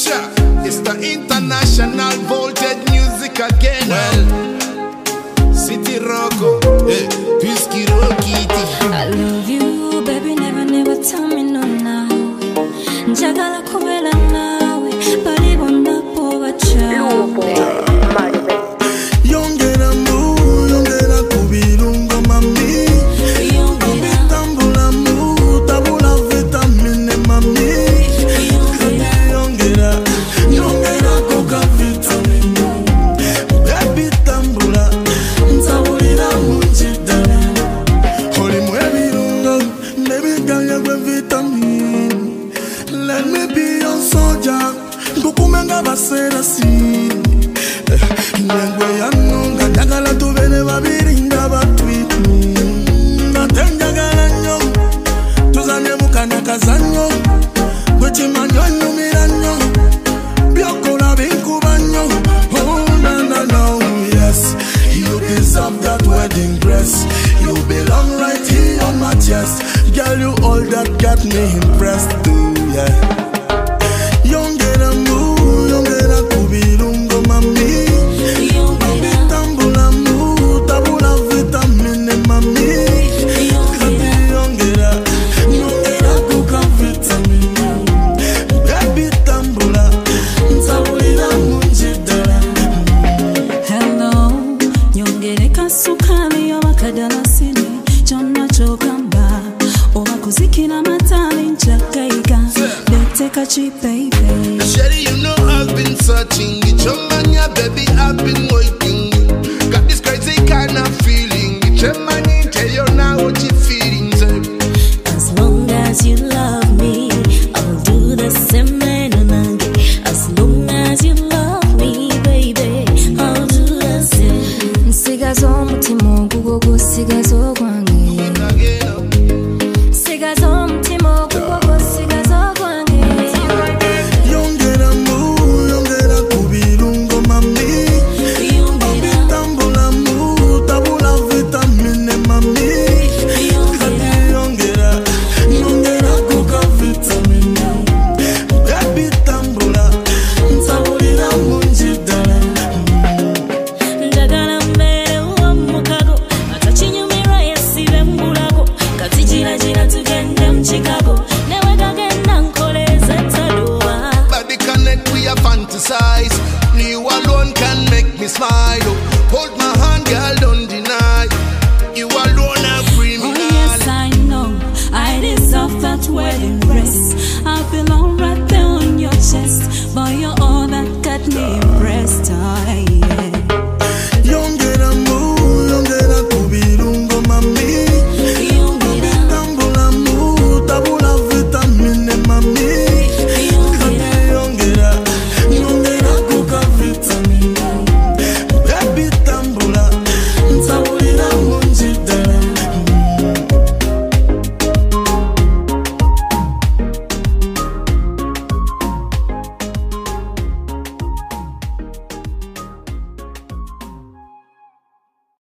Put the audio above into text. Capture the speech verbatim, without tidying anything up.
It's the international voltage music again. Well, City Rocco, hey, Whiskey Rockity. I love you, baby, never, never tell me no now. Njagala kubela nawe, bali bonda po bacha. Yongera mu, yongera kubirungo mami. Kubitambula mu, tabula vitamine mami. Yongera, yongera koka vitamine. Baby tambula, tabulira mujidala. Holi mwe birungo, baby kanya kwe vitamine. Let me be your soldier, kukumenga basera si. Ngwe ya nunga njagala tubene babiri nga batwiti. Natenjagala nyo, tuzanye mukanya kazanyo. Gwechimanyo nyumira nyo, byokola binkuba nyo. Oh na na na, yes, you deserve that wedding dress. You belong right here on my chest. Girl, you all that got me impressed too, yeah. Yongera mu, yongera kubirungo mami. Kubitambula mu, tabula vitamine mami. Yongera, yongera kuka vitamine. Baby tambula, tabulira mujidala. Hello, nyongere kasukali obakadala sini. Chonna chokamba, obakuzikira matali nchakaiga. Beteka chi baby. Sherry, you know I've been searching. It's your man, yeah, baby, I've been waiting. Got this crazy kind of feeling. It's your man,